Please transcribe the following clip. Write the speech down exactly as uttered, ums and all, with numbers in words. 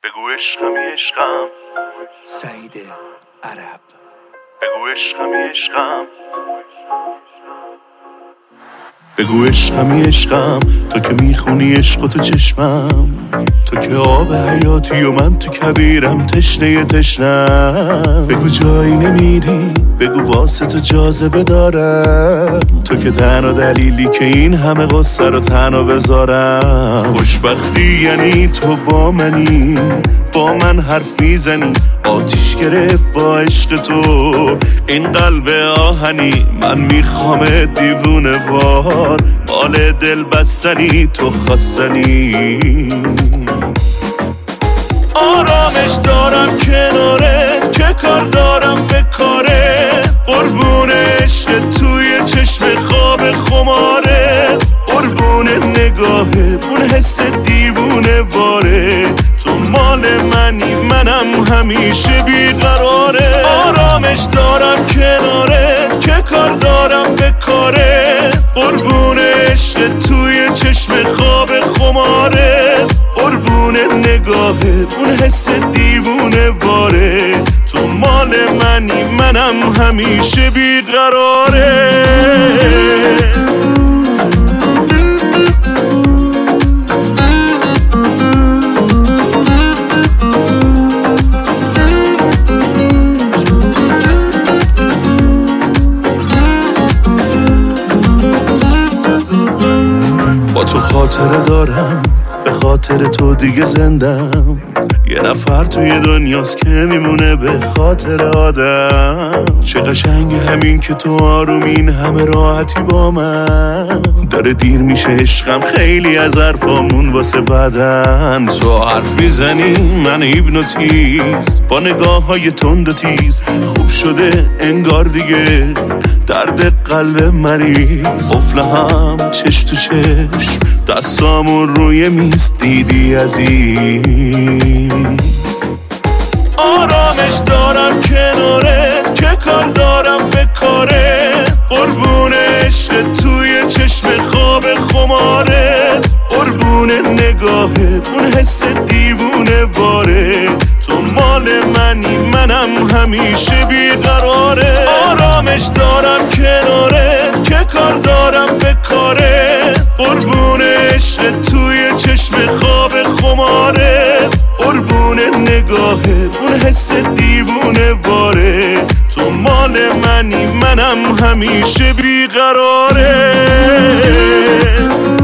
بگو عشقمی عشقم سعید عرب. بگو عشقمی عشقم بگو عشقمی عشقم تو که میخونی عشق تو چشمم، تو که آب حیاتی و من تو کبیرم تشنه تشنم. بگو جایی نمیری، بگو واسه تو جاذبه دارم، تو که تنها دلیلی که این همه قصه رو تنها بذارم. خوشبختی یعنی تو با منی، با من حرف میزنی، آتیش گرفت با عشق تو این قلب آهنی. من میخوام دیوونه وار مال دل بستنی، تو خواستنی. آرامش دارم کنارت که کار دارم به کاره، قربون عشق توی چشم خواب خماره، قربون نگاهت اون حس دیوونه واره. تو مال منی منم همیشه بیقراره. آرامش دارم کنارت که کار دارم به کاره، قربون عشق توی چشم خواب خماره، قربون نگاهت اون حس دیوونه واره. تو مال منی منم همیشه بیقراره. با تو خاطره دارم، به خاطر تو دیگه زندم. یه نفر توی دنیاست که میمونه به خاطر آدم. چه قشنگه همین که تو آرومین همه راحتی با من. داره دیر میشه عشقم، خیلی از حرفامون واسه بدن. تو حرف میزنی من هیپنوتیز، با نگاه های تند و تیز. خوب شده انگار دیگه درد قلب مریض. قفل هم چش تو چشم، دستامون روی میز، دیدی عزیز. آرامش دارم کنارت که کار دارم به کاره، قربون عشق توی چشم خواب خماره، قربون نگاهت اون حس دیوونه واره. تو مال منی منم همیشه بیقراره. آرامش دارم کنارت که کار دارم به کاره، قربون عشق توی چشم خواب خماره، قربون نگاهت اون حس دیوونه واره. تو مال منی منم همیشه بیقراره.